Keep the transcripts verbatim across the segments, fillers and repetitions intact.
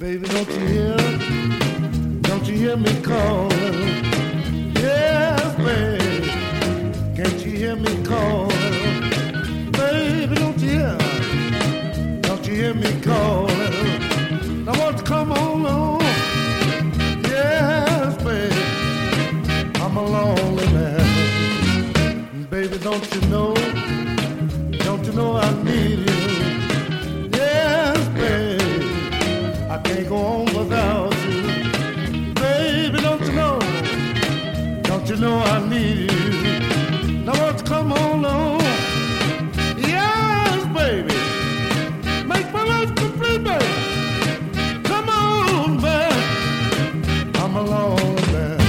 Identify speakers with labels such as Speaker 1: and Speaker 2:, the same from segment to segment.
Speaker 1: Baby, don't you hear? Don't you hear me calling? Yes, baby. Can't you hear me calling? Baby, don't you hear? Don't you hear me calling? Now won't you come on home? Yes, baby. I'm a lonely man. Baby, don't you know? Don't you know I need you? Yes, baby. I can't go on without you. Baby, don't you know? Don't you know I need you? Now won't you come on home? Yes, baby. Make my life complete, baby. Come on, baby. I'm a lonely man.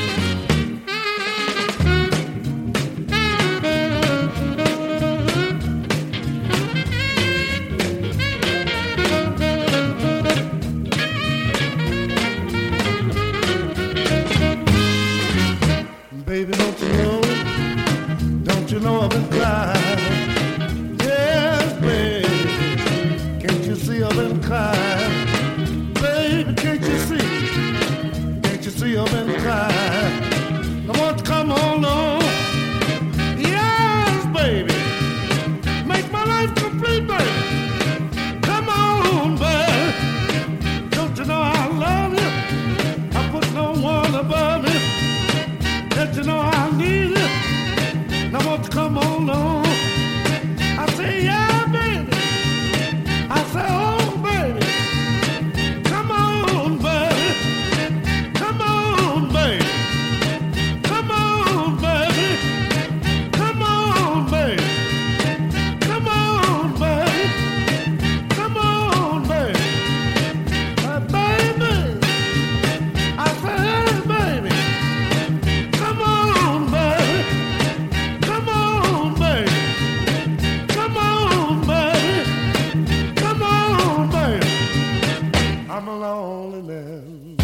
Speaker 1: Baby, don't you know? Don't you know I've been crying? Yes, baby. Can't you see I've been crying? Baby, can't you see? Can't you see I've been crying? Now won't you come on home? Yes, baby. Make my life complete, baby. Come on, baby. Don't you know I love you? I put no one above you. Don't you know I need it? Now won't you come on home? I say, yeah, baby. I say, oh, baby. Come on, baby. Come on, baby. Come on, baby. Come on, baby. Come on, baby. Come on, baby. Uh, baby. I say, hey, baby. Come on, baby. Come on, baby. Come on, baby. Come on, baby. I'm a lonely man.